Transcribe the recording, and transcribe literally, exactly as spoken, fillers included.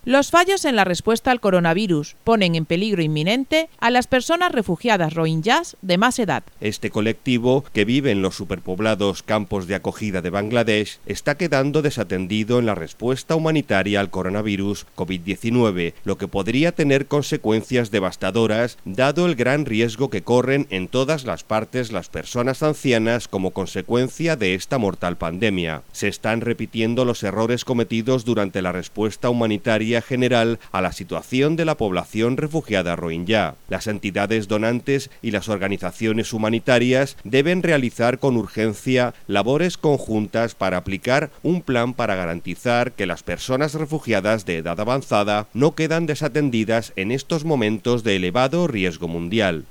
Los fallos en la respuesta al coronavirus ponen en peligro inminente a las personas refugiadas rohingyas de más edad. Este colectivo, que vive en los superpoblados campos de acogida de Bangladesh, está quedando desatendido en la respuesta humanitaria al coronavirus COVID diecinueve, lo que podría tener consecuencias devastadoras, dado el gran riesgo que corren en todas las partes las personas ancianas como consecuencia de esta mortal pandemia. Se están repitiendo los errores cometidos durante la respuesta humanitaria general a la situación de la población refugiada rohingya. Las entidades donantes y las organizaciones humanitarias deben realizar con urgencia labores conjuntas para aplicar un plan para garantizar que las personas refugiadas de edad avanzada no quedan desatendidas en estos momentos de elevado riesgo mundial.